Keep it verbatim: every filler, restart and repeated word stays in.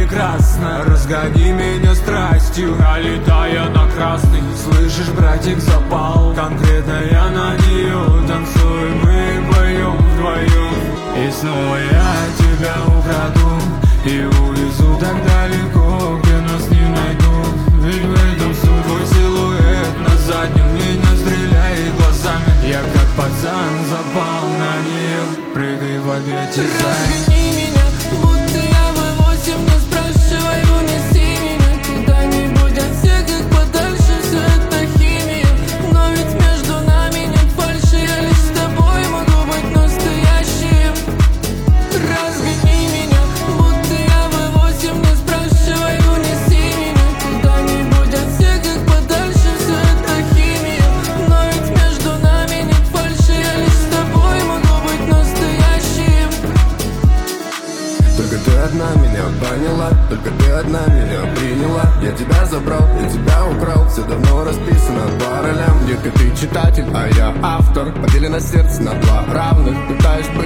прекрасна. Разгони меня страстью, налетая на красный. Слышишь, братик, запал, конкретно я на нее. Танцуем и поем вдвоем. И снова я тебя украду и увезу так далеко, где нас не найдут. Ведь в этом суть, твой силуэт на заднем меня стреляет глазами. Я как пацан запал на нее, прыгай в объятия за ней. Разгони меня, будто я в восемь, не спрашивай, унеси меня куда-нибудь от всех, как подальше, все это химия. Но ведь между нами нет фальши, я лишь с тобой могу быть настоящим. Разгони меня, будто я в восемь, не спрашивай, унеси меня куда-нибудь от всех, как подальше, все это химия. Но ведь между нами нет фальши, я лишь с тобой могу быть настоящим. Только ты одна меня поняла, только ты одна меня приняла. Я тебя забрал, я тебя украл, все давно расписано по ролям. Детка, ты читатель, а я автор. Поделено сердце на два равных, пытаюсь